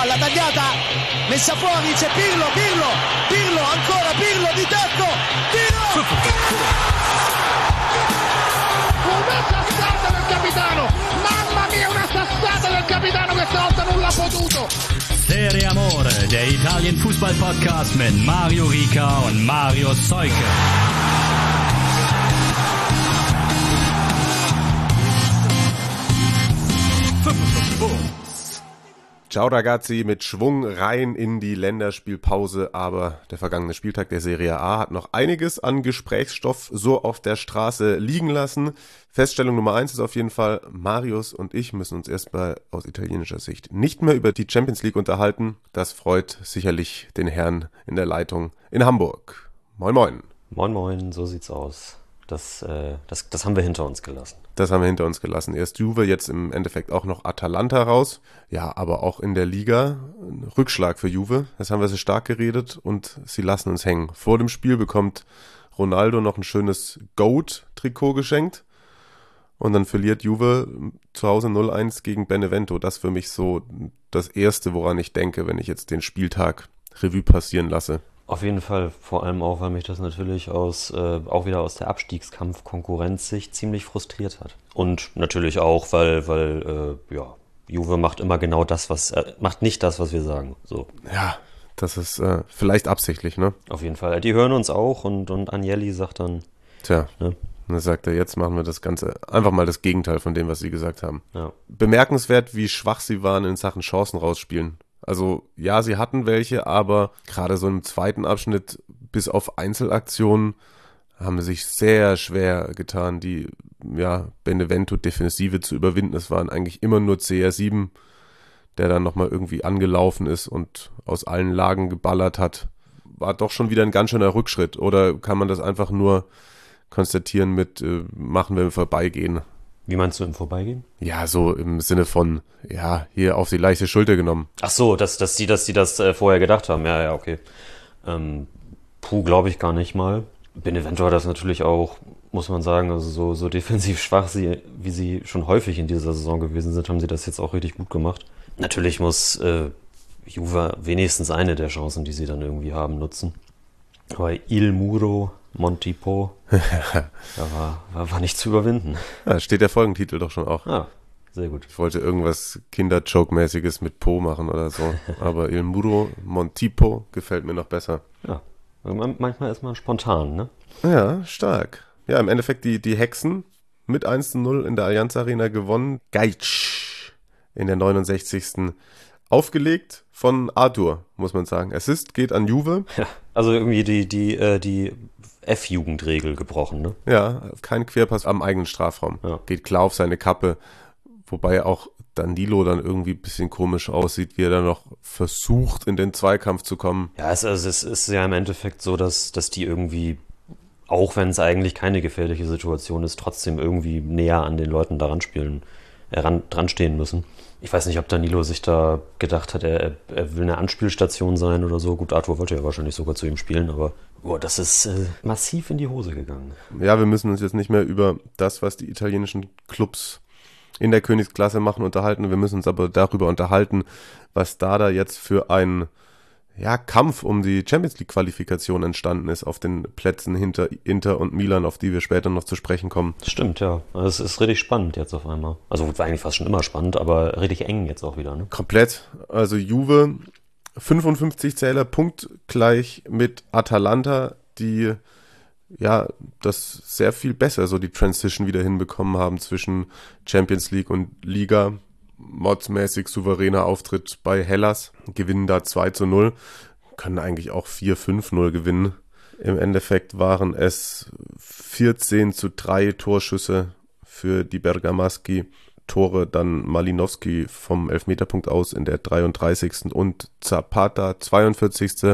palla tagliata, messa fuori, c'è Pirlo, ancora Pirlo di tacco, tiro! Una sassata del capitano, mamma mia, una sassata del capitano, questa volta non l'ha potuto. Serie Amore, der Italien Fußball Podcast mit Mario Rica und Mario Seuke. Ciao ragazzi, mit Schwung rein in die Länderspielpause, aber der vergangene Spieltag der Serie A hat noch einiges an Gesprächsstoff so auf der Straße liegen lassen. Feststellung Nummer 1 ist auf jeden Fall, Marius und ich müssen uns erstmal aus italienischer Sicht nicht mehr über die Champions League unterhalten. Das freut sicherlich den Herrn in der Leitung in Hamburg. Moin moin. Moin moin, so sieht's aus. Das haben wir hinter uns gelassen. Das haben wir hinter uns gelassen. Erst Juve, jetzt im Endeffekt auch noch Atalanta raus. Ja, aber auch in der Liga ein Rückschlag für Juve. Das haben wir so stark geredet und sie lassen uns hängen. Vor dem Spiel bekommt Ronaldo noch ein schönes Goat-Trikot geschenkt. Und dann verliert Juve zu Hause 0-1 gegen Benevento. Das für mich so das Erste, woran ich denke, wenn ich jetzt den Spieltag Revue passieren lasse. Auf jeden Fall, vor allem auch, weil mich das natürlich auch wieder aus der Abstiegskampf-Konkurrenzsicht ziemlich frustriert hat. Und natürlich auch, weil Juve macht immer genau das, macht nicht das, was wir sagen. So. Ja, das ist vielleicht absichtlich, ne? Auf jeden Fall. Die hören uns auch und Agnelli sagt dann... Tja, ne? Dann sagt er, jetzt machen wir das Ganze einfach mal das Gegenteil von dem, was sie gesagt haben. Ja. Bemerkenswert, wie schwach sie waren in Sachen Chancen rausspielen. Also ja, sie hatten welche, aber gerade so im zweiten Abschnitt bis auf Einzelaktionen haben sie sich sehr schwer getan, die Benevento-Defensive zu überwinden. Es waren eigentlich immer nur CR7, der dann nochmal irgendwie angelaufen ist und aus allen Lagen geballert hat. War doch schon wieder ein ganz schöner Rückschritt. Oder kann man das einfach nur konstatieren mit machen, wenn wir vorbeigehen? Wie meinst du im Vorbeigehen? Ja, so im Sinne von, hier auf die leichte Schulter genommen. Ach so, dass sie das vorher gedacht haben. Ja, okay. Glaube ich gar nicht mal. Benevento hat das natürlich auch, muss man sagen, also so defensiv schwach, wie sie schon häufig in dieser Saison gewesen sind, haben sie das jetzt auch richtig gut gemacht. Natürlich muss Juve wenigstens eine der Chancen, die sie dann irgendwie haben, nutzen. Aber Il Muro Montipo, war nicht zu überwinden. Ja, steht der Folgentitel doch schon auch. Ah, sehr gut. Ich wollte irgendwas Kinder-Joke-mäßiges mit Po machen oder so. Aber Il Muro Montipo gefällt mir noch besser. Ja, manchmal ist man spontan, ne? Ja, stark. Ja, im Endeffekt die Hexen mit 1-0 in der Allianz Arena gewonnen. Gajic in der 69. aufgelegt von Arthur, muss man sagen. Assist geht an Juve. Ja, also irgendwie die F-Jugendregel gebrochen, ne? Ja, kein Querpass am eigenen Strafraum. Ja. Geht klar auf seine Kappe, wobei auch Danilo dann irgendwie ein bisschen komisch aussieht, wie er dann noch versucht, in den Zweikampf zu kommen. Ja, es ist ja im Endeffekt so, dass die irgendwie, auch wenn es eigentlich keine gefährliche Situation ist, trotzdem irgendwie näher an den Leuten dran stehen müssen. Ich weiß nicht, ob Danilo sich da gedacht hat, er will eine Anspielstation sein oder so. Gut, Arthur wollte ja wahrscheinlich sogar zu ihm spielen, aber das ist massiv in die Hose gegangen. Ja, wir müssen uns jetzt nicht mehr über das, was die italienischen Clubs in der Königsklasse machen, unterhalten. Wir müssen uns aber darüber unterhalten, was da jetzt für ein Kampf um die Champions-League-Qualifikation entstanden ist auf den Plätzen hinter Inter und Milan, auf die wir später noch zu sprechen kommen. Stimmt, ja. Also es ist richtig spannend jetzt auf einmal. Also war eigentlich fast schon immer spannend, aber richtig eng jetzt auch wieder, ne? Komplett. Also Juve 55 Zähler, punktgleich mit Atalanta, die das sehr viel besser so die Transition wieder hinbekommen haben zwischen Champions League und Liga. Modsmäßig souveräner Auftritt bei Hellas, gewinnen da 2-0, können eigentlich auch 4-5-0 gewinnen. Im Endeffekt waren es 14-3 Torschüsse für die Bergamaschi, Tore dann Malinowski vom Elfmeterpunkt aus in der 33. und Zapata 42.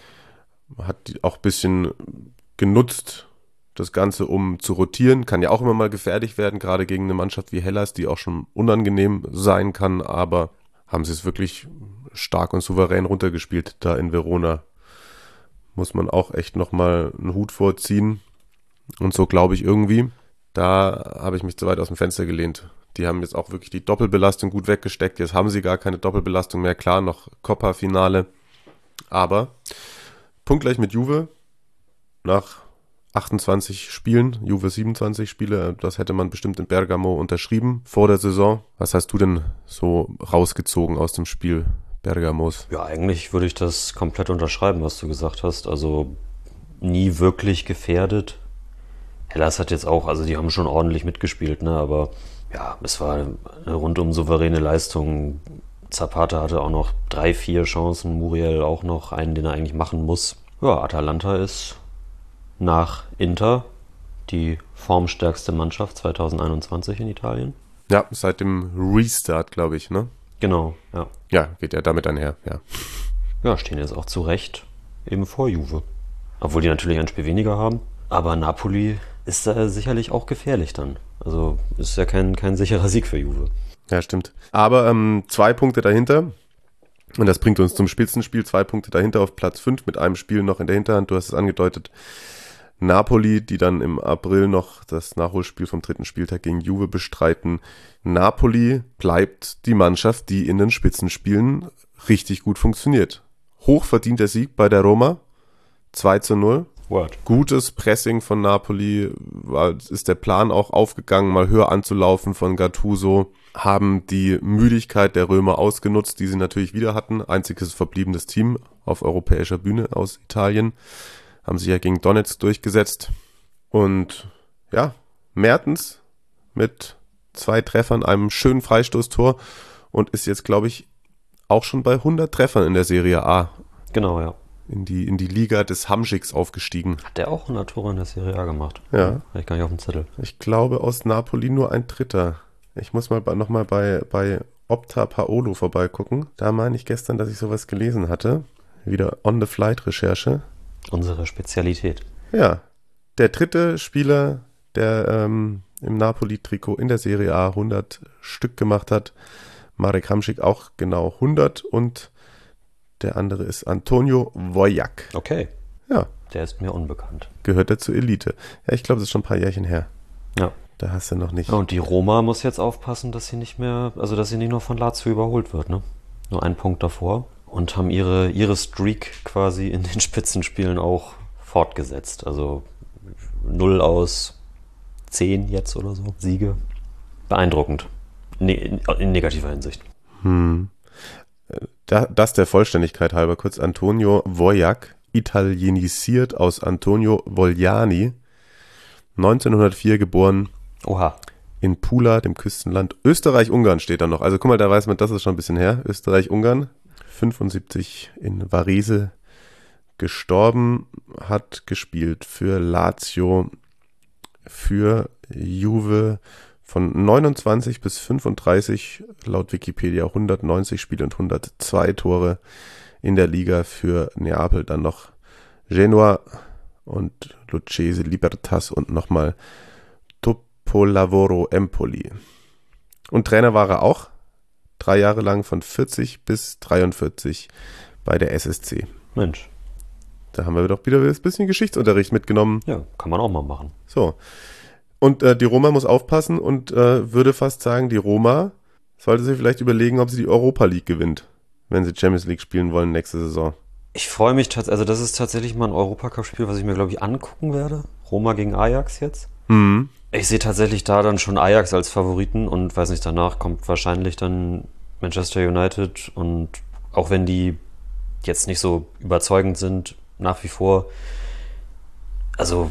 Hat auch ein bisschen genutzt, das Ganze um zu rotieren. Kann ja auch immer mal gefährlich werden, gerade gegen eine Mannschaft wie Hellas, die auch schon unangenehm sein kann, aber haben sie es wirklich stark und souverän runtergespielt da in Verona. Muss man auch echt nochmal einen Hut vorziehen. Und so glaube ich irgendwie, da habe ich mich zu weit aus dem Fenster gelehnt. Die haben jetzt auch wirklich die Doppelbelastung gut weggesteckt. Jetzt haben sie gar keine Doppelbelastung mehr. Klar, noch Coppa-Finale. Aber punktgleich mit Juve nach 28 Spielen, Juve 27 Spiele. Das hätte man bestimmt in Bergamo unterschrieben vor der Saison. Was hast du denn so rausgezogen aus dem Spiel Bergamos? Ja, eigentlich würde ich das komplett unterschreiben, was du gesagt hast. Also nie wirklich gefährdet. Hellas hat jetzt auch, also die haben schon ordentlich mitgespielt, ne? Aber ja, es war eine rundum souveräne Leistung. Zapata hatte auch noch 3-4 Chancen, Muriel auch noch einen, den er eigentlich machen muss. Ja, Atalanta ist nach Inter die formstärkste Mannschaft 2021 in Italien. Ja, seit dem Restart, glaube ich, ne? Genau, ja. Ja, geht ja damit einher, ja. Ja, stehen jetzt auch zu Recht eben vor Juve. Obwohl die natürlich ein Spiel weniger haben. Aber Napoli ist da sicherlich auch gefährlich dann. Also ist ja kein sicherer Sieg für Juve. Ja, stimmt. Aber 2 Punkte dahinter. Und das bringt uns zum Spitzenspiel. 2 Punkte dahinter auf Platz 5 mit einem Spiel noch in der Hinterhand. Du hast es angedeutet. Napoli, die dann im April noch das Nachholspiel vom 3. Spieltag gegen Juve bestreiten. Napoli bleibt die Mannschaft, die in den Spitzenspielen richtig gut funktioniert. Hochverdienter Sieg bei der Roma. 2-0. Word. Gutes Pressing von Napoli, ist der Plan auch aufgegangen, mal höher anzulaufen von Gattuso, haben die Müdigkeit der Römer ausgenutzt, die sie natürlich wieder hatten. Einziges verbliebenes Team auf europäischer Bühne aus Italien, haben sich ja gegen Donetsk durchgesetzt. Und ja, Mertens mit 2 Treffern, einem schönen Freistoßtor und ist jetzt, glaube ich, auch schon bei 100 Treffern in der Serie A. Genau, ja. In die Liga des Hamschiks aufgestiegen. Hat der auch 100 Tore in der Serie A gemacht? Ja. Habe ich gar nicht auf dem Zettel. Ich glaube, aus Napoli nur ein Dritter. Ich muss mal nochmal bei Opta Paolo vorbeigucken. Da meine ich gestern, dass ich sowas gelesen hatte. Wieder On-the-Flight-Recherche. Unsere Spezialität. Ja, der 3. Spieler, der im Napoli-Trikot in der Serie A 100 Stück gemacht hat. Marek Hamšík auch genau 100 und der andere ist Antonio Wojak. Okay. Ja. Der ist mir unbekannt. Gehört er zur Elite. Ja, ich glaube, das ist schon ein paar Jährchen her. Ja. Da hast du noch nicht. Ja, und die Roma muss jetzt aufpassen, dass sie nicht noch von Lazio überholt wird, ne? Nur einen Punkt davor. Und haben ihre Streak quasi in den Spitzenspielen auch fortgesetzt. Also 0 aus 10 jetzt oder so. Siege. Beeindruckend. In negativer Hinsicht. Das der Vollständigkeit halber kurz. Antonio Wojak, italienisiert aus Antonio Vogliani, 1904 geboren. Oha. In Pula, dem Küstenland. Österreich-Ungarn steht da noch. Also guck mal, da weiß man, das ist schon ein bisschen her. Österreich-Ungarn, 75 in Varese gestorben, hat gespielt für Lazio, für Juve, von 29 bis 35, laut Wikipedia 190 Spiele und 102 Tore in der Liga, für Neapel dann noch Genoa und Lucchese Libertas und nochmal Topolavoro Empoli. Und Trainer war er auch 3 Jahre lang von 40 bis 43 bei der SSC. Mensch. Da haben wir doch wieder ein bisschen Geschichtsunterricht mitgenommen. Ja, kann man auch mal machen. So. Und die Roma muss aufpassen und würde fast sagen, die Roma sollte sich vielleicht überlegen, ob sie die Europa League gewinnt, wenn sie Champions League spielen wollen nächste Saison. Ich freue mich tatsächlich, also das ist tatsächlich mal ein Europacup-Spiel, was ich mir, glaube ich, angucken werde. Roma gegen Ajax jetzt. Mhm. Ich sehe tatsächlich da dann schon Ajax als Favoriten und weiß nicht, danach kommt wahrscheinlich dann Manchester United, und auch wenn die jetzt nicht so überzeugend sind, nach wie vor, also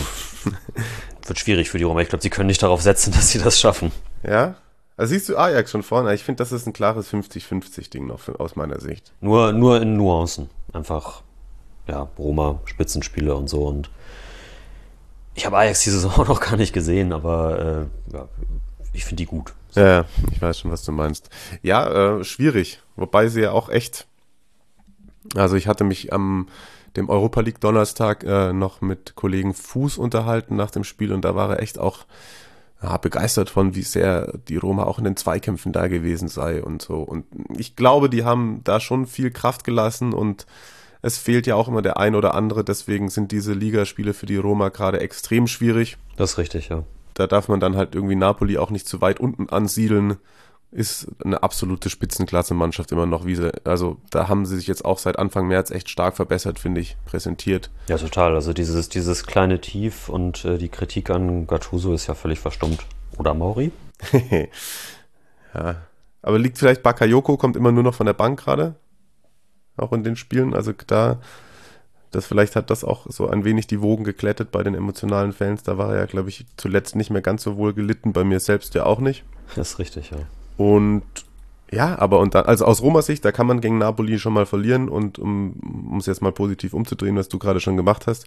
wird schwierig für die Roma. Ich glaube, sie können nicht darauf setzen, dass sie das schaffen. Ja? Also siehst du Ajax schon vorne? Ich finde, das ist ein klares 50-50-Ding noch aus meiner Sicht. Nur in Nuancen. Einfach, ja, Roma, Spitzenspiele und so. Und ich habe Ajax diese Saison noch gar nicht gesehen, aber ja, ich finde die gut. So. Ja, ich weiß schon, was du meinst. Ja, schwierig. Wobei sie ja auch echt... Also ich hatte mich am dem Europa League Donnerstag noch mit Kollegen Fuß unterhalten nach dem Spiel, und da war er echt auch begeistert von, wie sehr die Roma auch in den Zweikämpfen da gewesen sei und so. Und ich glaube, die haben da schon viel Kraft gelassen, und es fehlt ja auch immer der ein oder andere. Deswegen sind diese Ligaspiele für die Roma gerade extrem schwierig. Das ist richtig, ja. da darf man dann halt irgendwie Napoli auch nicht zu weit unten ansiedeln. Ist eine absolute Spitzenklasse-Mannschaft immer noch. Also da haben sie sich jetzt auch seit Anfang März echt stark verbessert, finde ich, präsentiert. Ja, total. Also dieses kleine Tief und die Kritik an Gattuso ist ja völlig verstummt. Oder Mauri? Ja, aber liegt vielleicht Bakayoko, kommt immer nur noch von der Bank gerade, auch in den Spielen. Also vielleicht hat das auch so ein wenig die Wogen geglättet bei den emotionalen Fans. Da war er ja, glaube ich, zuletzt nicht mehr ganz so wohl gelitten, bei mir selbst ja auch nicht. Das ist richtig, ja. Und ja, also aus Romas Sicht, da kann man gegen Napoli schon mal verlieren und um es jetzt mal positiv umzudrehen, was du gerade schon gemacht hast,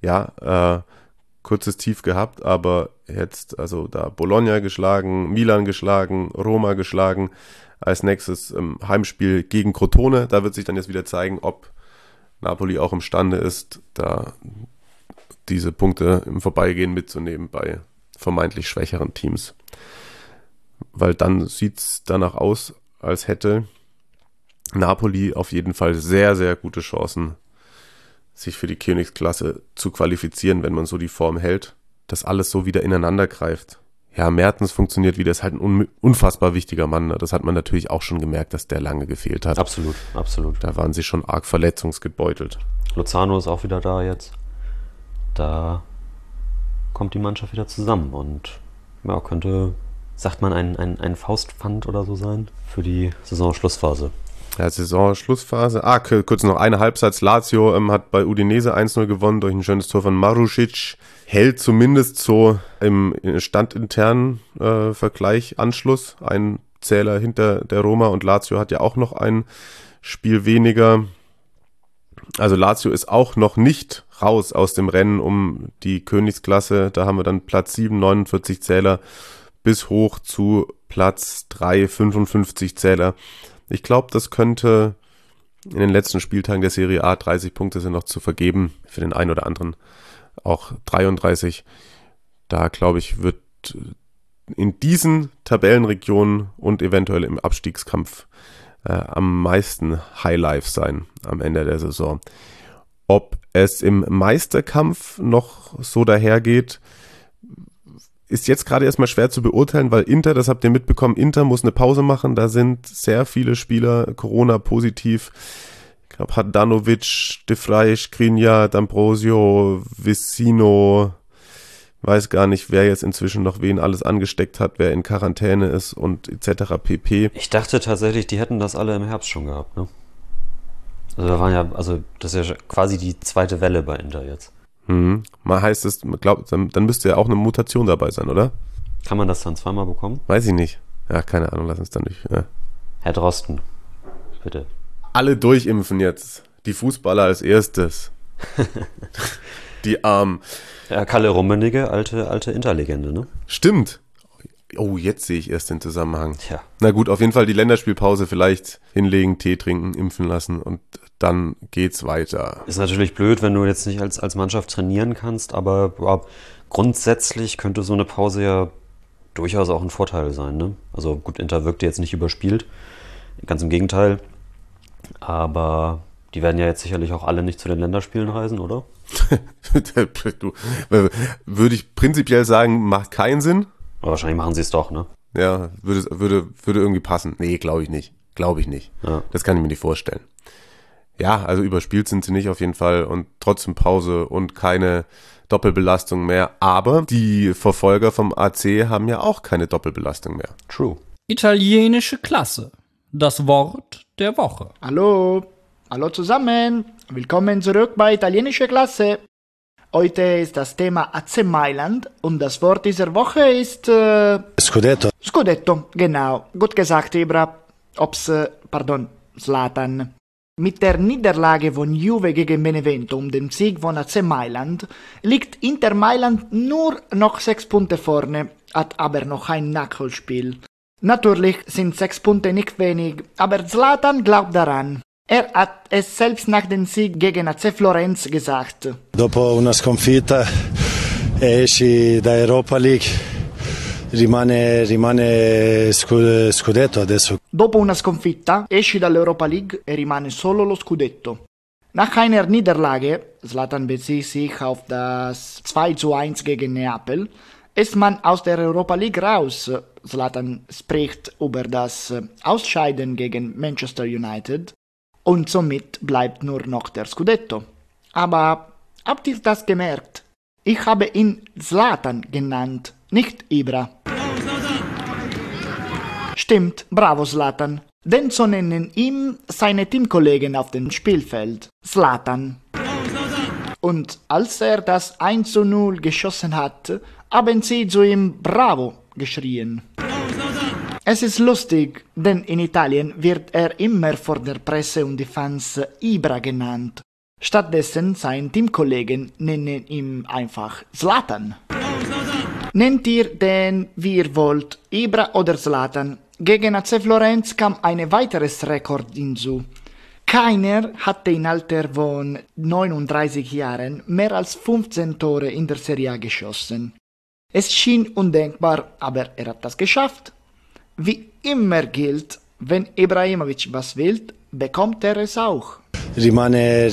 ja, kurzes Tief gehabt, aber jetzt, also da Bologna geschlagen, Milan geschlagen, Roma geschlagen, als nächstes Heimspiel gegen Crotone, da wird sich dann jetzt wieder zeigen, ob Napoli auch imstande ist, da diese Punkte im Vorbeigehen mitzunehmen bei vermeintlich schwächeren Teams. Weil dann sieht es danach aus, als hätte Napoli auf jeden Fall sehr, sehr gute Chancen, sich für die Königsklasse zu qualifizieren, wenn man so die Form hält, dass alles so wieder ineinander greift. Ja, Mertens funktioniert wieder, ist halt ein unfassbar wichtiger Mann. Das hat man natürlich auch schon gemerkt, dass der lange gefehlt hat. Absolut, absolut. Da waren sie schon arg verletzungsgebeutelt. Lozano ist auch wieder da jetzt. Da kommt die Mannschaft wieder zusammen und ja, könnte, sagt man, ein Faustpfand oder so sein für die Saisonschlussphase. Ja, Saisonschlussphase. Kurz noch eine Halbsatz. Lazio hat bei Udinese 1-0 gewonnen durch ein schönes Tor von Marušić. Hält zumindest so im standinternen Vergleich Anschluss. Ein Zähler hinter der Roma und Lazio hat ja auch noch ein Spiel weniger. Also Lazio ist auch noch nicht raus aus dem Rennen um die Königsklasse. Da haben wir dann Platz 7, 49 Zähler bis hoch zu Platz 3, 55 Zähler. Ich glaube, das könnte in den letzten Spieltagen der Serie A 30 Punkte sind noch zu vergeben, für den einen oder anderen auch 33. Da, glaube ich, wird in diesen Tabellenregionen und eventuell im Abstiegskampf am meisten Highlife sein am Ende der Saison. Ob es im Meisterkampf noch so dahergeht, ist jetzt gerade erstmal schwer zu beurteilen, weil Inter, das habt ihr mitbekommen, Inter muss eine Pause machen. Da sind sehr viele Spieler Corona-positiv. Ich glaube, Handanovic, De Vrij, Skriniar, D'Ambrosio, Vecino, weiß gar nicht, wer jetzt inzwischen noch wen alles angesteckt hat, wer in Quarantäne ist und etc. pp. Ich dachte tatsächlich, die hätten das alle im Herbst schon gehabt, ne? Das ist ja quasi die zweite Welle bei Inter jetzt. Mal heißt es, dann müsste ja auch eine Mutation dabei sein, oder? Kann man das dann zweimal bekommen? Weiß ich nicht. Ja, keine Ahnung, lass uns dann nicht. Ja. Herr Drosten, bitte. Alle durchimpfen jetzt. Die Fußballer als erstes. Die Armen. Ja, Kalle Rummenigge, alte Interlegende, ne? Stimmt. Oh, jetzt sehe ich erst den Zusammenhang. Ja. Na gut, auf jeden Fall die Länderspielpause vielleicht hinlegen, Tee trinken, impfen lassen und dann geht's weiter. Ist natürlich blöd, wenn du jetzt nicht als Mannschaft trainieren kannst, aber ja, grundsätzlich könnte so eine Pause ja durchaus auch ein Vorteil sein, ne? Also gut, Inter wirkte jetzt nicht überspielt, ganz im Gegenteil, aber die werden ja jetzt sicherlich auch alle nicht zu den Länderspielen reisen, oder? Würde ich prinzipiell sagen, macht keinen Sinn. Aber wahrscheinlich machen sie es doch, ne? Ja, würde irgendwie passen. Nee, glaube ich nicht. Ja. Das kann ich mir nicht vorstellen. Ja, also überspielt sind sie nicht auf jeden Fall und trotzdem Pause und keine Doppelbelastung mehr. Aber die Verfolger vom AC haben ja auch keine Doppelbelastung mehr. True. Italienische Klasse. Das Wort der Woche. Hallo zusammen. Willkommen zurück bei Italienische Klasse. Heute ist das Thema AC Mailand und das Wort dieser Woche ist Scudetto. Scudetto, genau. Gut gesagt, Ibra. Zlatan. Mit der Niederlage von Juve gegen Benevento und dem Sieg von AC Mailand liegt Inter Mailand nur noch 6 Punkte vorne, hat aber noch ein Nachholspiel. Natürlich sind 6 Punkte nicht wenig, aber Zlatan glaubt daran. Er hat es selbst nach dem Sieg gegen AC Florenz gesagt. Dopo una sconfitta esci da Europa League, rimane Scudetto adesso. Dopo una sconfitta esci dall'Europa League e rimane solo lo Scudetto. Nach einer Niederlage, Zlatan bezieht sich auf das 2:1 gegen Neapel, ist man aus der Europa League raus. Zlatan spricht über das Ausscheiden gegen Manchester United und somit bleibt nur noch der Scudetto. Aber habt ihr das gemerkt? Ich habe ihn Zlatan genannt, nicht Ibra. Stimmt, bravo Zlatan. Denn so nennen ihm seine Teamkollegen auf dem Spielfeld. Zlatan. Und als er das 1:0 geschossen hat, haben sie zu ihm Bravo geschrien. Es ist lustig, denn in Italien wird er immer vor der Presse und die Fans Ibra genannt. Stattdessen seine Teamkollegen nennen ihn einfach Zlatan. Nennt ihr den, wie ihr wollt, Ibra oder Zlatan. Gegen AC Florenz kam ein weiteres Rekord hinzu. Keiner hatte im Alter von 39 Jahren mehr als 15 Tore in der Serie A geschossen. Es schien undenkbar, aber er hat das geschafft. Wie immer gilt, wenn Ibrahimovic was will, bekommt er es auch. Rimane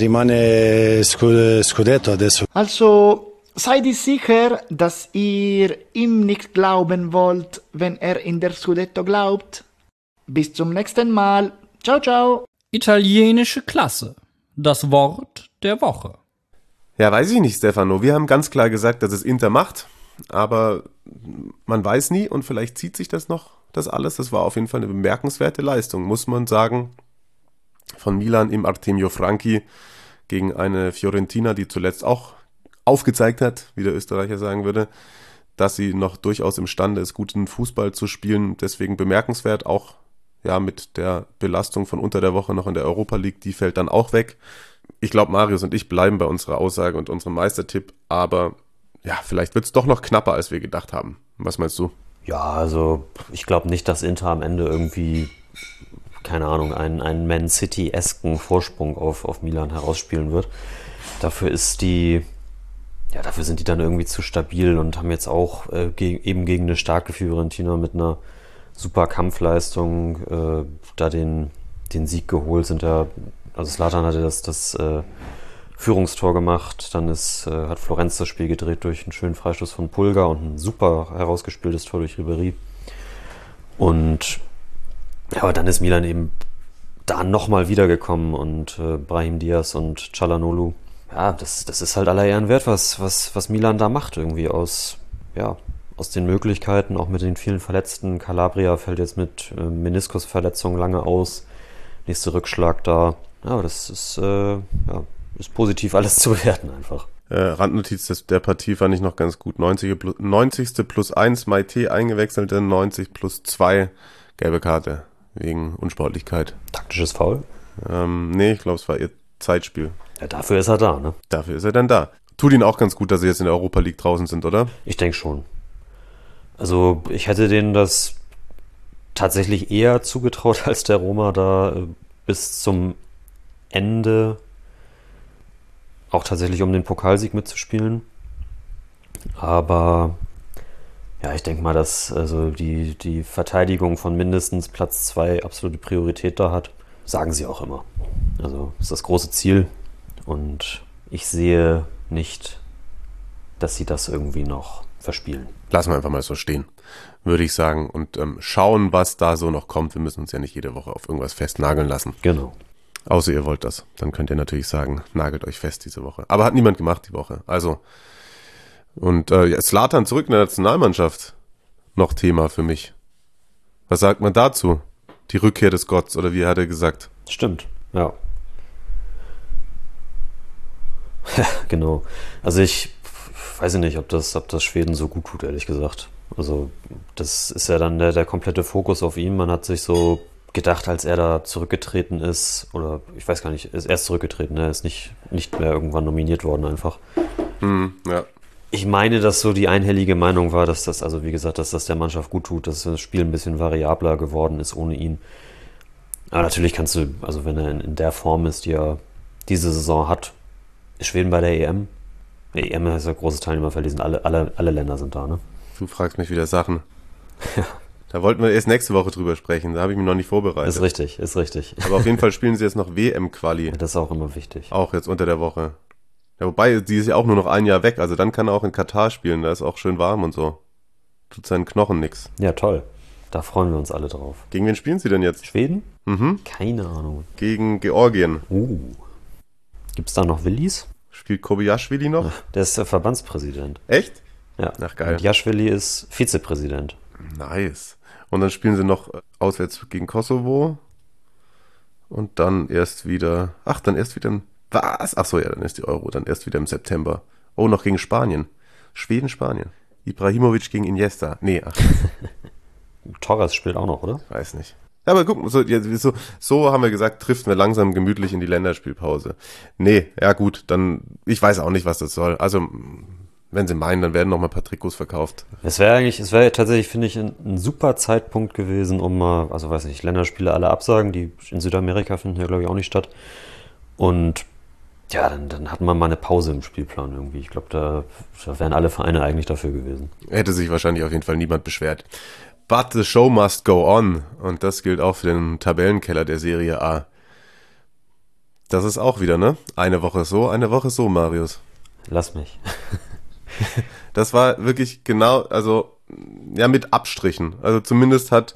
Scudetto adesso. Also seid ihr sicher, dass ihr ihm nicht glauben wollt, wenn er in der Scudetto glaubt? Bis zum nächsten Mal. Ciao, ciao. Italienische Klasse. Das Wort der Woche. Ja, weiß ich nicht, Stefano. Wir haben ganz klar gesagt, dass es Inter macht, aber man weiß nie und vielleicht zieht sich das noch, das alles. Das war auf jeden Fall eine bemerkenswerte Leistung, muss man sagen, von Milan im Artemio Franchi gegen eine Fiorentina, die zuletzt auch aufgezeigt hat, wie der Österreicher sagen würde, dass sie noch durchaus imstande ist, guten Fußball zu spielen. Deswegen bemerkenswert, auch ja mit der Belastung von unter der Woche noch in der Europa League, die fällt dann auch weg. Ich glaube, Marius und ich bleiben bei unserer Aussage und unserem Meistertipp, aber ja, vielleicht wird es doch noch knapper, als wir gedacht haben. Was meinst du? Ja, also ich glaube nicht, dass Inter am Ende irgendwie, keine Ahnung, einen Man City-esken Vorsprung auf Milan herausspielen wird. Dafür sind die dann irgendwie zu stabil und haben jetzt auch eben gegen eine starke Fiorentina mit einer super Kampfleistung da den Sieg geholt. Also Zlatan hatte das Führungstor gemacht, dann hat Florenz das Spiel gedreht durch einen schönen Freistoß von Pulga und ein super herausgespieltes Tor durch Ribéry. Und ja, aber dann ist Milan eben da nochmal wiedergekommen und Brahim Diaz und Çalhanoğlu, ja, das ist halt aller Ehren wert, was Milan da macht, irgendwie aus den Möglichkeiten, auch mit den vielen Verletzten. Calabria fällt jetzt mit Meniskusverletzung lange aus. Nächster Rückschlag da. Ja, das ist positiv alles zu bewerten einfach. Randnotiz der Partie fand ich noch ganz gut. 90. plus 1 Maite eingewechselte, 90 plus 2 gelbe Karte wegen Unsportlichkeit. Taktisches Foul? Nee, ich glaube, es war ihr Zeitspiel. Ja, dafür ist er da, ne? Dafür ist er dann da. Tut ihnen auch ganz gut, dass sie jetzt in der Europa League draußen sind, oder? Ich denke schon. Also ich hätte denen das tatsächlich eher zugetraut, als der Roma da bis zum Ende auch tatsächlich um den Pokalsieg mitzuspielen. Aber ja, ich denke mal, dass also die Verteidigung von mindestens Platz 2 absolute Priorität da hat. Sagen sie auch immer. Also das ist das große Ziel und ich sehe nicht, dass sie das irgendwie noch verspielen. Lassen wir einfach mal so stehen, würde ich sagen. Und schauen, was da so noch kommt. Wir müssen uns ja nicht jede Woche auf irgendwas festnageln lassen. Genau. Außer ihr wollt das. Dann könnt ihr natürlich sagen, nagelt euch fest diese Woche. Aber hat niemand gemacht die Woche. Also, und Zlatan zurück in der Nationalmannschaft. Noch Thema für mich. Was sagt man dazu? Die Rückkehr des Gotts, oder wie hat er gesagt? Stimmt, ja. Genau. Also ich weiß nicht, ob das Schweden so gut tut, ehrlich gesagt. Also das ist ja dann der komplette Fokus auf ihn. Man hat sich so gedacht, als er da zurückgetreten ist, oder ich weiß gar nicht, ist erst zurückgetreten, er ist nicht mehr irgendwann nominiert worden einfach. Ja. Ich meine, dass so die einhellige Meinung war, dass das, also wie gesagt, dass das der Mannschaft gut tut, dass das Spiel ein bisschen variabler geworden ist ohne ihn. Aber natürlich kannst du, also wenn er in der Form ist, die er diese Saison hat, ist Schweden bei der EM. Die EM ist ja großes Teilnehmerfeld, die sind alle Länder sind da, ne? Du fragst mich wieder Sachen. Ja. Da wollten wir erst nächste Woche drüber sprechen, da habe ich mich noch nicht vorbereitet. Ist richtig. Aber auf jeden Fall spielen sie jetzt noch WM-Quali. Das ist auch immer wichtig. Auch jetzt unter der Woche. Ja, wobei, die ist ja auch nur noch ein Jahr weg, also dann kann er auch in Katar spielen, da ist auch schön warm und so. Tut seinen Knochen nix. Ja, toll. Da freuen wir uns alle drauf. Gegen wen spielen sie denn jetzt? Schweden? Keine Ahnung. Gegen Georgien. Gibt's da noch Willis? Spielt Kobayashi noch? Der ist der Verbandspräsident. Echt? Ja. Ach, geil. Und Jaschwili ist Vizepräsident. Nice. Und dann spielen sie noch auswärts gegen Kosovo. Und dann erst wieder... dann was? Ach so, ja, dann ist die Euro. Dann erst wieder im September. Oh, noch gegen Spanien. Schweden, Spanien. Ibrahimovic gegen Iniesta. Nee, Torres spielt auch noch, oder? weiß nicht. Aber guck, so haben wir gesagt, trifft wir langsam gemütlich in die Länderspielpause. Nee, ja gut, dann, ich weiß auch nicht, was das soll. Also, wenn sie meinen, dann werden noch mal ein paar Trikots verkauft. Es wäre tatsächlich, finde ich, ein super Zeitpunkt gewesen, um mal, also weiß nicht, Länderspiele alle absagen, die in Südamerika finden ja, glaube ich, auch nicht statt. Und ja, dann hatten wir mal eine Pause im Spielplan irgendwie. Ich glaube, da wären alle Vereine eigentlich dafür gewesen. Hätte sich wahrscheinlich auf jeden Fall niemand beschwert. But the show must go on. Und das gilt auch für den Tabellenkeller der Serie A. Das ist auch wieder, ne? Eine Woche so, Marius. Lass mich. Das war wirklich genau, also ja, mit Abstrichen. Also zumindest hat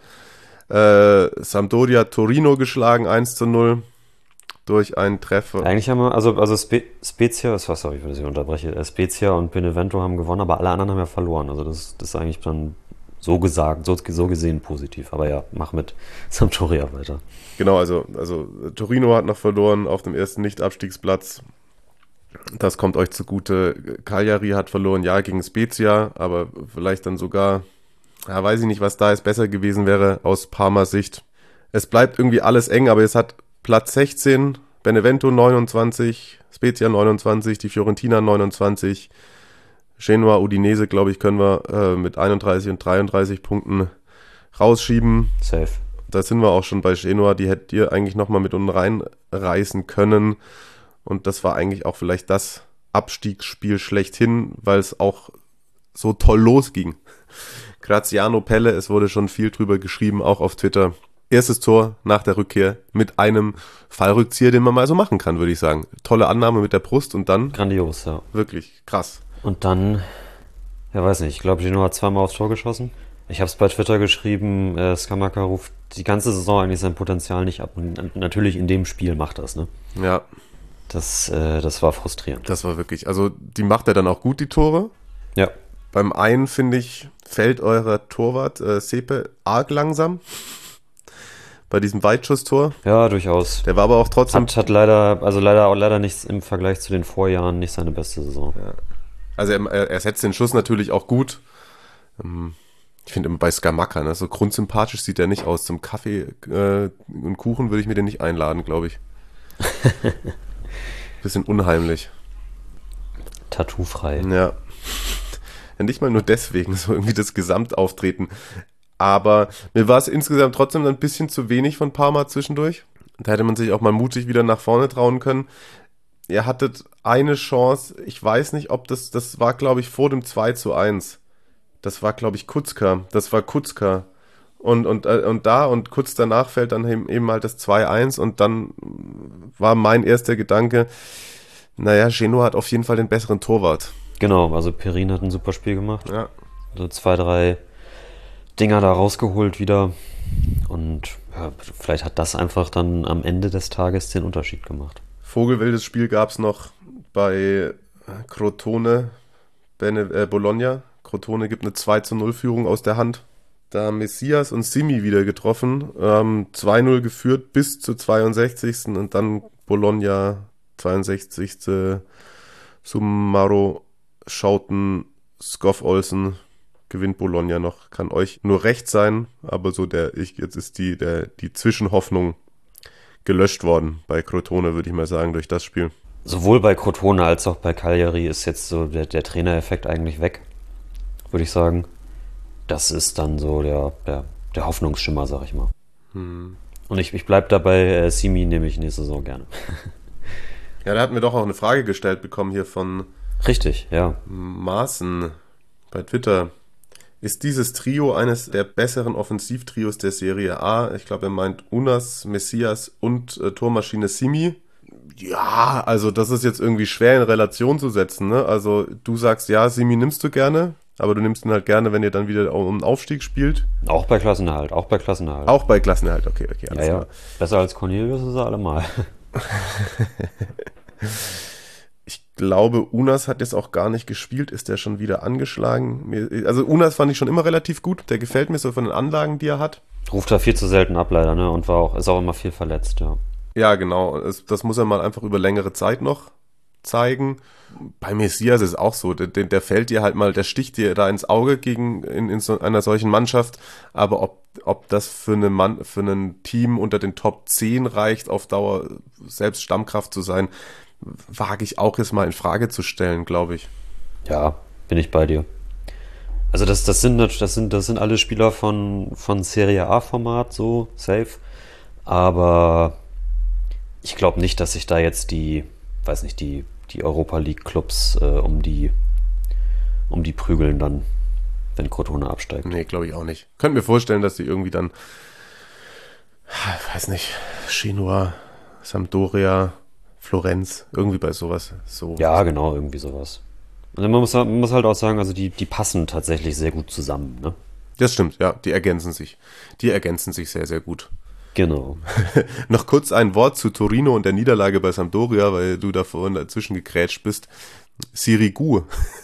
Sampdoria Torino geschlagen, 1:0 durch einen Treffer. Eigentlich haben wir, also Spezia, sorry, wenn ich unterbreche, Spezia und Benevento haben gewonnen, aber alle anderen haben ja verloren. Also das ist eigentlich dann so gesehen positiv. Aber ja, mach mit Sampdoria weiter. Genau, also Torino hat noch verloren auf dem ersten Nicht-Abstiegsplatz. Das kommt euch zugute. Cagliari hat verloren, ja, gegen Spezia, aber vielleicht dann sogar, ja, weiß ich nicht, was da jetzt besser gewesen wäre aus Parmas Sicht. Es bleibt irgendwie alles eng, aber es hat Platz 16, Benevento 29, Spezia 29, die Fiorentina 29, Genoa, Udinese, glaube ich, können wir mit 31 und 33 Punkten rausschieben. Safe. Da sind wir auch schon bei Genoa, die hättet ihr eigentlich nochmal mit unten reinreißen können. Und das war eigentlich auch vielleicht das Abstiegsspiel schlechthin, weil es auch so toll losging. Graziano Pelle, es wurde schon viel drüber geschrieben, auch auf Twitter. Erstes Tor nach der Rückkehr mit einem Fallrückzieher, den man mal so machen kann, würde ich sagen. Tolle Annahme mit der Brust und dann... Grandios, ja. Wirklich krass. Und dann, ja weiß nicht, ich glaube, Genoa hat zweimal aufs Tor geschossen. Ich habe es bei Twitter geschrieben, Scamacca ruft die ganze Saison eigentlich sein Potenzial nicht ab. Und natürlich in dem Spiel macht das, ne? Ja. Das war frustrierend. Das war wirklich, also die macht er dann auch gut, die Tore. Ja. Beim einen, finde ich, fällt eurer Torwart Sepe arg langsam. Bei diesem Weitschusstor. Ja, durchaus. Der war aber auch trotzdem... Hat leider nichts im Vergleich zu den Vorjahren, nicht seine beste Saison. Ja. Also er setzt den Schuss natürlich auch gut. Ich finde immer bei Scamacca, ne, so grundsympathisch sieht er nicht aus. Zum Kaffee und Kuchen würde ich mir den nicht einladen, glaube ich. Bisschen unheimlich. Tattoo-frei. Ja. Ja, nicht mal nur deswegen, so irgendwie das Gesamtauftreten. Aber mir war es insgesamt trotzdem ein bisschen zu wenig von Parma zwischendurch. Da hätte man sich auch mal mutig wieder nach vorne trauen können. Ihr hattet eine Chance, ich weiß nicht, ob das war, glaube ich, vor dem 2:1. Das war, glaube ich, Kucka. Und kurz danach fällt dann eben halt das 2:1 und dann war mein erster Gedanke, naja, Genoa hat auf jeden Fall den besseren Torwart. Genau, also Perin hat ein super Spiel gemacht. Ja. So 2, 3 Dinger da rausgeholt wieder und ja, vielleicht hat das einfach dann am Ende des Tages den Unterschied gemacht. Vogelwildes Spiel gab es noch bei Crotone, Bologna. Crotone gibt eine 2:0-Führung aus der Hand. Da Messias und Simi wieder getroffen, 2:0 geführt bis zur 62. und dann Bologna 62. Summaro, Schouten, Skoff Olsen, gewinnt Bologna noch. Kann euch nur recht sein, aber so jetzt ist die Zwischenhoffnung gelöscht worden bei Crotone, würde ich mal sagen, durch das Spiel. Sowohl bei Crotone als auch bei Cagliari ist jetzt so der Trainereffekt eigentlich weg, würde ich sagen. Das ist dann so der Hoffnungsschimmer, sag ich mal. Und ich bleibe dabei, Simi nehme ich nächste Saison gerne. Ja, da hatten wir doch auch eine Frage gestellt bekommen hier von Richtig, ja. Maaßen bei Twitter. Ist dieses Trio eines der besseren Offensivtrios der Serie A? Ich glaube, er meint Unas, Messias und Tormaschine Simi. Ja, also das ist jetzt irgendwie schwer in Relation zu setzen, ne? Also du sagst, ja, Simi nimmst du gerne. aber du nimmst ihn halt gerne, wenn ihr dann wieder um den Aufstieg spielt. Auch bei Klassenerhalt. Auch bei Klassenerhalt, okay, alles klar. Besser als Cornelius ist er allemal. Ich glaube, Unas hat jetzt auch gar nicht gespielt, ist der schon wieder angeschlagen. Also Unas fand ich schon immer relativ gut, der gefällt mir so von den Anlagen, die er hat. Ruft er viel zu selten ab leider, ne? Und ist auch immer viel verletzt, ja. Ja, genau, das muss er mal einfach über längere Zeit noch zeigen. Bei Messias ist es auch so, der fällt dir halt mal, der sticht dir da ins Auge in so einer solchen Mannschaft, aber ob das für ein Team unter den Top 10 reicht, auf Dauer selbst Stammkraft zu sein, wage ich auch jetzt mal in Frage zu stellen, glaube ich. Ja, bin ich bei dir. Also das sind alle Spieler von Serie A-Format, so, safe. Aber ich glaube nicht, dass sich da jetzt die Europa League-Clubs um die prügeln dann, wenn Crotone absteigt. Nee, glaube ich auch nicht. Könnte mir vorstellen, dass die irgendwie dann, weiß nicht, Genoa, Sampdoria, Florenz, irgendwie bei sowas. So. Ja, genau, irgendwie sowas. Und man muss halt auch sagen, also die passen tatsächlich sehr gut zusammen, ne? Das stimmt, ja, die ergänzen sich. Die ergänzen sich sehr, sehr gut. Genau. Noch kurz ein Wort zu Torino und der Niederlage bei Sampdoria, weil du da vorhin dazwischen gegrätscht bist. Sirigu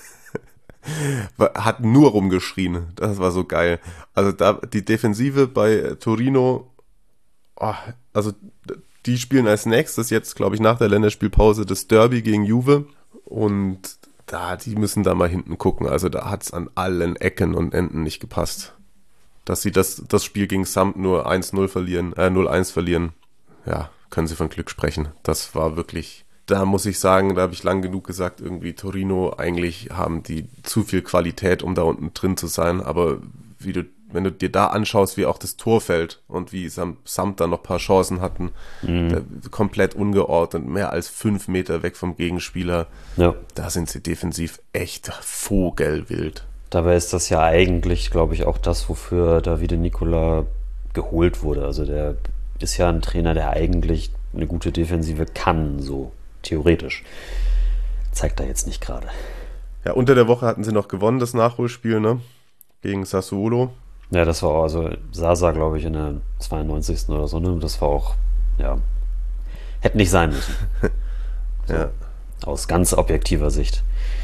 hat nur rumgeschrien. Das war so geil. Also da die Defensive bei Torino, also die spielen als nächstes jetzt, glaube ich, nach der Länderspielpause das Derby gegen Juve und die müssen da mal hinten gucken. Also da hat es an allen Ecken und Enden nicht gepasst. Dass sie das Spiel gegen Samp nur 1-0 verlieren, 0-1 verlieren, ja, können sie von Glück sprechen. Das war wirklich, da muss ich sagen, da habe ich lang genug gesagt, irgendwie Torino, eigentlich haben die zu viel Qualität, um da unten drin zu sein, aber wenn du dir da anschaust, wie auch das Tor fällt und wie Samp da noch ein paar Chancen hatten, komplett ungeordnet, mehr als 5 Meter weg vom Gegenspieler, ja. Da sind sie defensiv echt vogelwild. Dabei ist das ja eigentlich, glaube ich, auch das, wofür Davide Nicola geholt wurde. Also der ist ja ein Trainer, der eigentlich eine gute Defensive kann, so theoretisch. Zeigt er jetzt nicht gerade. Ja, unter der Woche hatten sie noch gewonnen, das Nachholspiel, ne? Gegen Sassuolo. Ja, das war auch, also Sasa, glaube ich, in der 92. oder so, ne? Das war auch, ja, hätte nicht sein müssen. So, ja. Aus ganz objektiver Sicht.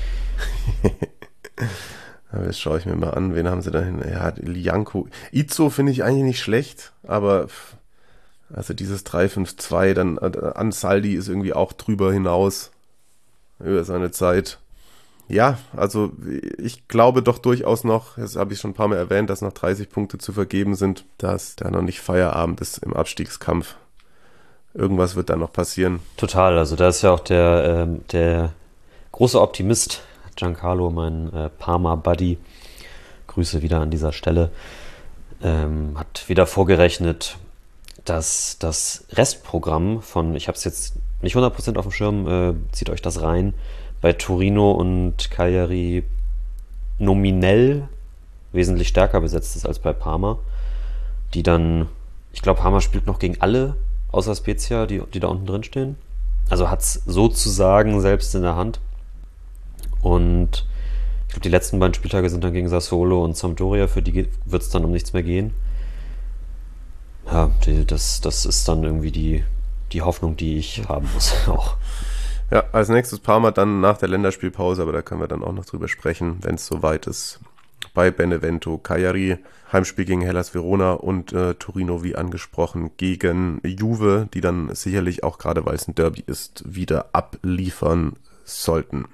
Jetzt schaue ich mir mal an, wen haben sie da hin? Ja, Lianco. Izzo finde ich eigentlich nicht schlecht, aber also dieses 3-5-2, dann Ansaldi ist irgendwie auch drüber hinaus über seine Zeit. Ja, also ich glaube doch durchaus noch, das habe ich schon ein paar Mal erwähnt, dass noch 30 Punkte zu vergeben sind, dass da noch nicht Feierabend ist im Abstiegskampf. Irgendwas wird da noch passieren. Total, also da ist ja auch der große Optimist Giancarlo, mein Parma-Buddy, Grüße wieder an dieser Stelle, hat wieder vorgerechnet, dass das Restprogramm von, ich habe es jetzt nicht 100% auf dem Schirm, zieht euch das rein, bei Torino und Cagliari nominell wesentlich stärker besetzt ist als bei Parma, die dann, ich glaube, Parma spielt noch gegen alle, außer Spezia, die da unten drin stehen. Also hat es sozusagen selbst in der Hand. Und ich glaube, die letzten beiden Spieltage sind dann gegen Sassuolo und Sampdoria, für die wird es dann um nichts mehr gehen. Ja, das ist dann irgendwie die Hoffnung, die ich haben muss auch. Ja, als nächstes Parma dann nach der Länderspielpause, aber da können wir dann auch noch drüber sprechen, wenn es soweit ist. Bei Benevento, Cagliari, Heimspiel gegen Hellas Verona und Torino, wie angesprochen, gegen Juve, die dann sicherlich auch gerade, weil es ein Derby ist, wieder abliefern sollten.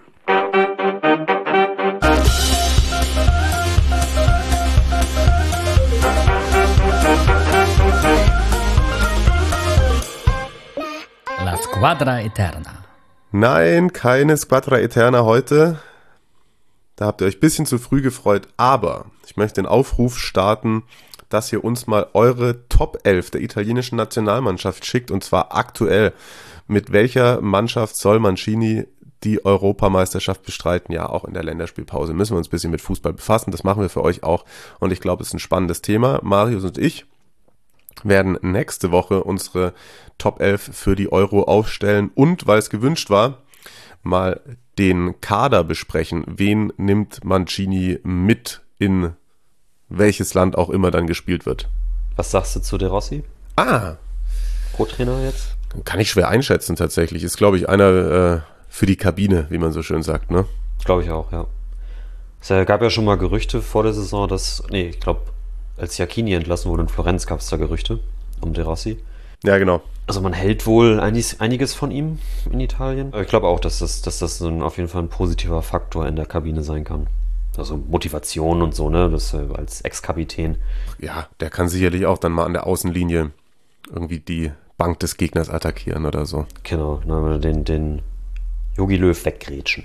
La Squadra Eterna. Nein, keine Squadra Eterna heute. Da habt ihr euch ein bisschen zu früh gefreut, aber ich möchte den Aufruf starten, dass ihr uns mal eure Top 11 der italienischen Nationalmannschaft schickt, und zwar aktuell. Mit welcher Mannschaft soll Mancini die Europameisterschaft bestreiten? Ja, auch in der Länderspielpause müssen wir uns ein bisschen mit Fußball befassen. Das machen wir für euch auch und ich glaube, es ist ein spannendes Thema. Marius und ich werden nächste Woche unsere Top 11 für die Euro aufstellen und, weil es gewünscht war, mal den Kader besprechen. Wen nimmt Mancini mit in welches Land auch immer dann gespielt wird? Was sagst du zu De Rossi? Co-Trainer jetzt? Kann ich schwer einschätzen tatsächlich. Ist, glaube ich, einer für die Kabine, wie man so schön sagt, ne? Glaube ich auch, ja. Es gab ja schon mal Gerüchte vor der Saison, ich glaube, als Iachini entlassen wurde in Florenz, gab es da Gerüchte um De Rossi. Ja, genau. Also man hält wohl einiges von ihm in Italien. Aber ich glaube auch, dass das auf jeden Fall ein positiver Faktor in der Kabine sein kann. Also Motivation und so, ne? Das als Ex-Kapitän. Ja, der kann sicherlich auch dann mal an der Außenlinie irgendwie die Bank des Gegners attackieren oder so. Genau, den Jogi Löw weggrätschen.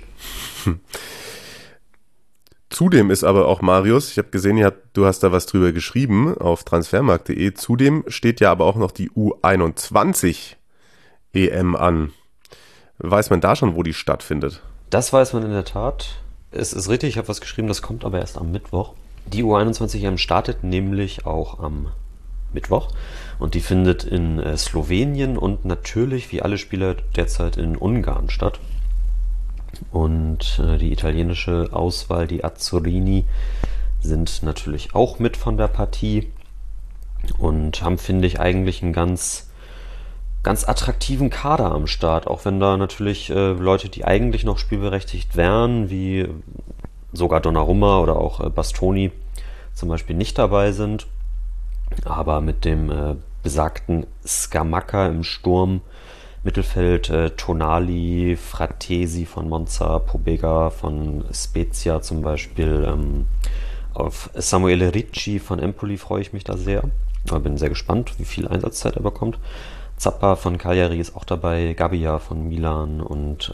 Zudem ist aber auch Marius, ich habe gesehen, du hast da was drüber geschrieben auf transfermarkt.de, zudem steht ja aber auch noch die U21 EM an. Weiß man da schon, wo die stattfindet? Das weiß man in der Tat. Es ist richtig, ich habe was geschrieben, das kommt aber erst am Mittwoch. Die U21 EM startet nämlich auch am Mittwoch und die findet in Slowenien und natürlich, wie alle Spieler, derzeit in Ungarn statt. Und die italienische Auswahl, die Azzorini, sind natürlich auch mit von der Partie und haben, finde ich, eigentlich einen ganz attraktiven Kader am Start, auch wenn da natürlich Leute, die eigentlich noch spielberechtigt wären, wie sogar Donnarumma oder auch Bastoni zum Beispiel nicht dabei sind. Aber mit dem besagten Scamacca im Sturm, Mittelfeld Tonali, Fratesi von Monza, Pobega von Spezia zum Beispiel. Auf Samuele Ricci von Empoli freue ich mich da sehr. Aber bin sehr gespannt, wie viel Einsatzzeit er bekommt. Zappa von Cagliari ist auch dabei, Gabbia von Milan und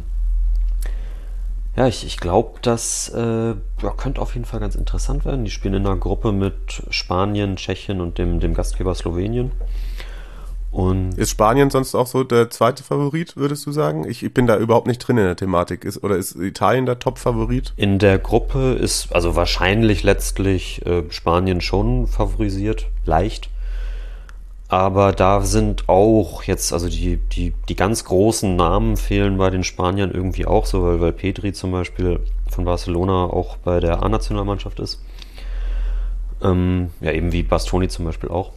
ich glaube, das könnte auf jeden Fall ganz interessant werden. Die spielen in einer Gruppe mit Spanien, Tschechien und dem Gastgeber Slowenien. Und ist Spanien sonst auch so der zweite Favorit, würdest du sagen? Ich bin da überhaupt nicht drin in der Thematik. Ist Italien der Top-Favorit? In der Gruppe ist also wahrscheinlich letztlich Spanien schon favorisiert, leicht. Aber da sind auch jetzt, also die ganz großen Namen fehlen bei den Spaniern irgendwie auch so, weil Pedri zum Beispiel von Barcelona auch bei der A-Nationalmannschaft ist. Eben wie Bastoni zum Beispiel auch.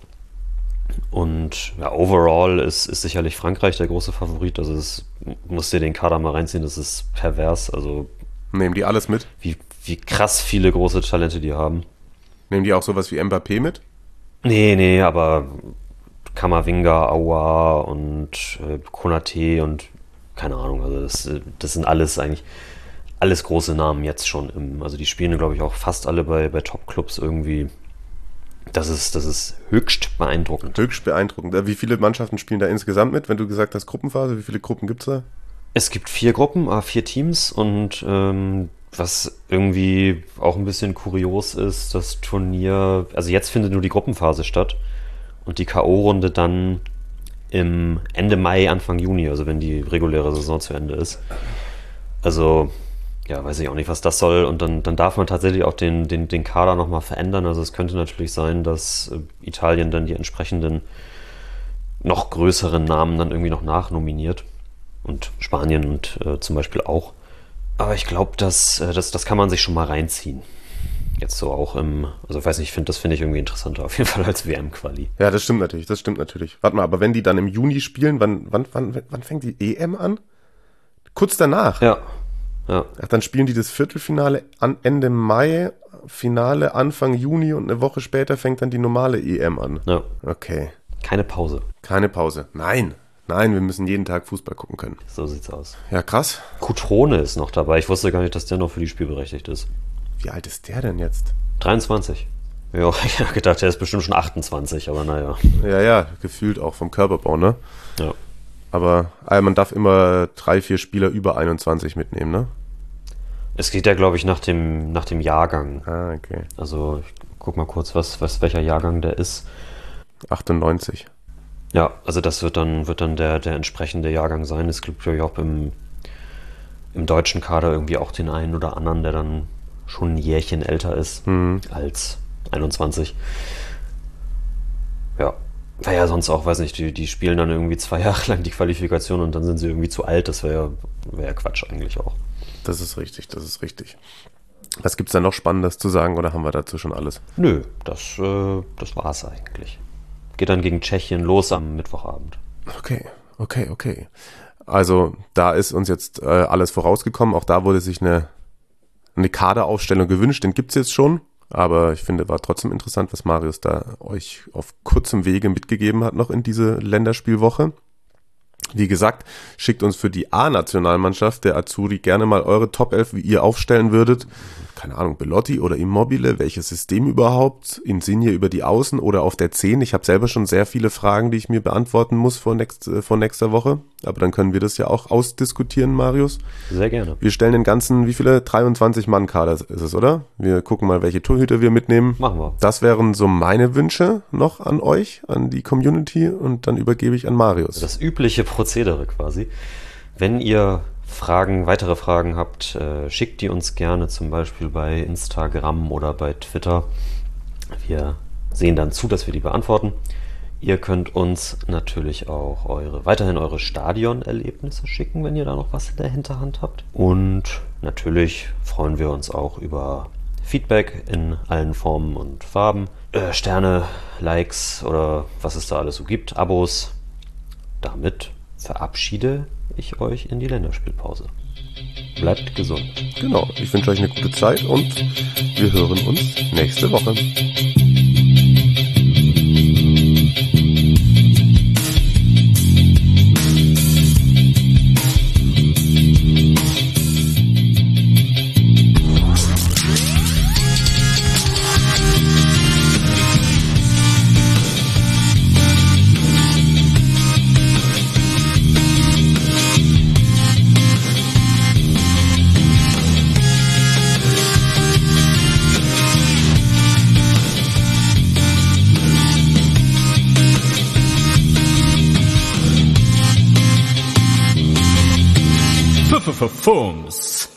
Und ja, overall ist sicherlich Frankreich der große Favorit. Also musst dir den Kader mal reinziehen, das ist pervers. Also nehmen die alles mit? Wie krass viele große Talente die haben. Nehmen die auch sowas wie Mbappé mit? Nee, aber Kamavinga, Aouar und Konaté und keine Ahnung, also das sind alles eigentlich alles große Namen jetzt schon. Also die spielen, glaube ich, auch fast alle bei Top-Clubs irgendwie. Das ist höchst beeindruckend. Höchst beeindruckend. Wie viele Mannschaften spielen da insgesamt mit, wenn du gesagt hast Gruppenphase? Wie viele Gruppen gibt es da? Es gibt 4 Gruppen, 4 Teams und was irgendwie auch ein bisschen kurios ist, das Turnier, also jetzt findet nur die Gruppenphase statt und die K.O.-Runde dann im Ende Mai, Anfang Juni, also wenn die reguläre Saison zu Ende ist. Also, ja, weiß ich auch nicht, was das soll. Und dann darf man tatsächlich auch den Kader nochmal verändern. Also es könnte natürlich sein, dass Italien dann die entsprechenden noch größeren Namen dann irgendwie noch nachnominiert. Und Spanien und zum Beispiel auch. Aber ich glaube, das kann man sich schon mal reinziehen. Jetzt so auch also ich weiß nicht, das finde ich irgendwie interessanter, auf jeden Fall als WM-Quali. Ja, das stimmt natürlich. Warte mal, aber wenn die dann im Juni spielen, wann fängt die EM an? Kurz danach? Ja. Ach, dann spielen die das Viertelfinale Ende Mai, Finale Anfang Juni und eine Woche später fängt dann die normale EM an. Ja. Okay. Keine Pause. Nein, wir müssen jeden Tag Fußball gucken können. So sieht's aus. Ja, krass. Cutrone ist noch dabei. Ich wusste gar nicht, dass der noch für die Spiel berechtigt ist. Wie alt ist der denn jetzt? 23. Ja, ich habe gedacht, der ist bestimmt schon 28, aber naja. Ja, gefühlt auch vom Körperbau, ne? Ja. Aber man darf immer 3-4 Spieler über 21 mitnehmen, ne? Es geht ja, glaube ich, nach dem Jahrgang. Ah, okay. Also, ich guck mal kurz, welcher Jahrgang der ist. 98. Ja, also das wird dann der entsprechende Jahrgang sein. Es gibt, glaube ich, auch im deutschen Kader irgendwie auch den einen oder anderen, der dann schon ein Jährchen älter ist als 21. Ja. Naja, sonst auch, weiß nicht, die spielen dann irgendwie 2 Jahre lang die Qualifikation und dann sind sie irgendwie zu alt. Das wäre ja Quatsch eigentlich auch. Das ist richtig. Was gibt's da noch Spannendes zu sagen oder haben wir dazu schon alles? Nö, das war's eigentlich. Geht dann gegen Tschechien los am Mittwochabend. Okay. Also da ist uns jetzt alles vorausgekommen. Auch da wurde sich eine Kaderaufstellung gewünscht. Den gibt's jetzt schon. Aber ich finde, war trotzdem interessant, was Marius da euch auf kurzem Wege mitgegeben hat noch in diese Länderspielwoche. Wie gesagt, schickt uns für die A-Nationalmannschaft der Azzurri gerne mal eure Top 11, wie ihr aufstellen würdet. Keine Ahnung, Belotti oder Immobile, welches System überhaupt? Insigne über die Außen oder auf der 10? Ich habe selber schon sehr viele Fragen, die ich mir beantworten muss vor nächster Woche. Aber dann können wir das ja auch ausdiskutieren, Marius. Sehr gerne. Wir stellen den ganzen, wie viele? 23-Mann-Kader ist es, oder? Wir gucken mal, welche Torhüter wir mitnehmen. Machen wir. Das wären so meine Wünsche noch an euch, an die Community und dann übergebe ich an Marius. Das übliche Prozedere quasi. Wenn ihr weitere Fragen habt, schickt die uns gerne zum Beispiel bei Instagram oder bei Twitter. Wir sehen dann zu, dass wir die beantworten. Ihr könnt uns natürlich auch weiterhin eure Stadionerlebnisse schicken, wenn ihr da noch was in der Hinterhand habt. Und natürlich freuen wir uns auch über Feedback in allen Formen und Farben. Sterne, Likes oder was es da alles so gibt, Abos. Damit verabschiede ich euch in die Länderspielpause. Bleibt gesund. Genau, ich wünsche euch eine gute Zeit und wir hören uns nächste Woche. Fums.